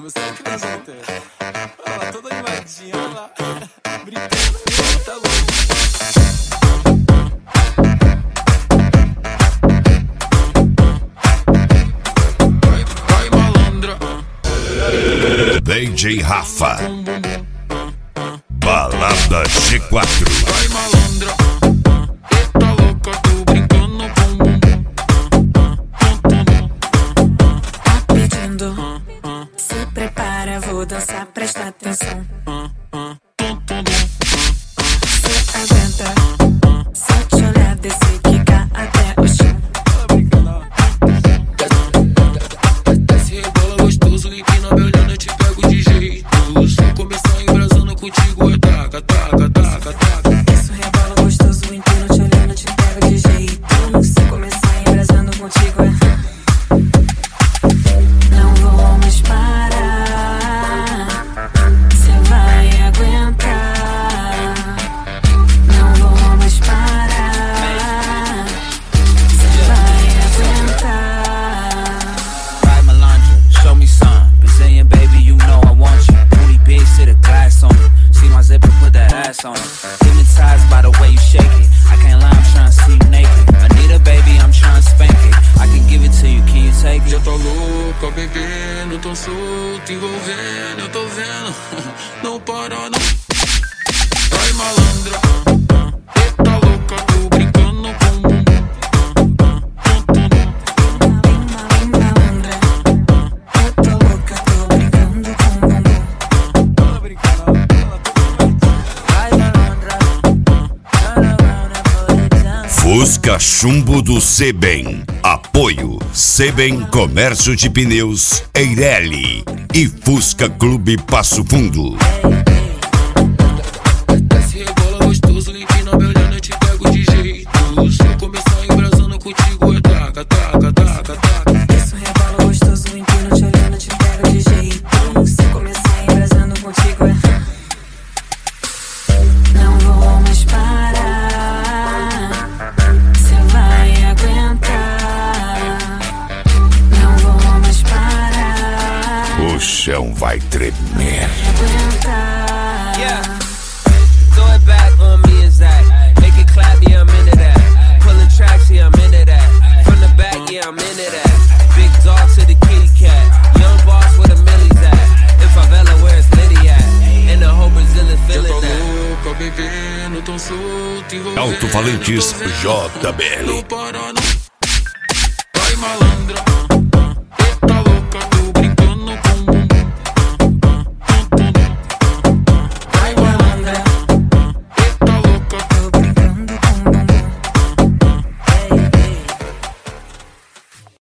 Você acredita? Olha lá, toda animadinha, olha lá. Brincando, tá louco. Vai, malandra. DJ Rafa. Balada G4. Vai, malandra. Eita louca, tô brincando com Tá pedindo, se prepara, vou dançar, presta atenção. Cê aguenta, se eu te olhar, descer, quicar até o chão. Desce, rebola gostoso, empina me olhando, eu te pego de jeito. Se começar embrasando contigo, é taca, taca, taca, taca. Isso rebola gostoso, empino te olhando, te pego de jeito. Se começar embrasando contigo, não vou mais parar. Cê vai aguentar. Não vou mais parar. Cê vai aguentar. Right, Melandra, show me some. Brazilian baby, you know I want you. Booty big, sit a glass on it. See my zipper, put that ass on it. Hypnotized by the way you shake it. I can't lie, I'm trying to see you naked. Anita, baby, I'm trying to spank it. I can give it to you, can you take Já it? tá louca, bebendo, tão solto, envolvendo, eu tô vendo. Não para, não. Vai, malandra. Eita louca, tô brincando com Malandra, eu tô louca, tô brincando com bumbum. Right, Melandra, turn around and put it down. Fusca Chumbo do Sebem. Apoio Sebem Comércio de Pneus Eireli e Fusca Clube Passo Fundo. Desce, rebola gostoso, empina me olhando, eu te pego de jeito. Se eu começar embrasando contigo, é taca, taca, taca, taca. Isso rebola gostoso, empino te olhando, te pego de jeito. Se começar embrasando contigo, não vou mais parar. Cê vai aguentar. Não vou mais parar. O chão vai tremer. Aguentar. Yeah. Throw it back on me is that. Make it clap, yeah, I'm into that. Pulling tracks, yeah, I'm into that. From the back, yeah, I'm into that. Big dog to the kitty cat. Young boss where the millies at. In favela, where it's Liddy at. And the whole Brazilian Já feeling tá that. louca, bebendo, tão solto, envolvendo. Alto-falantes JBL. Não para, não.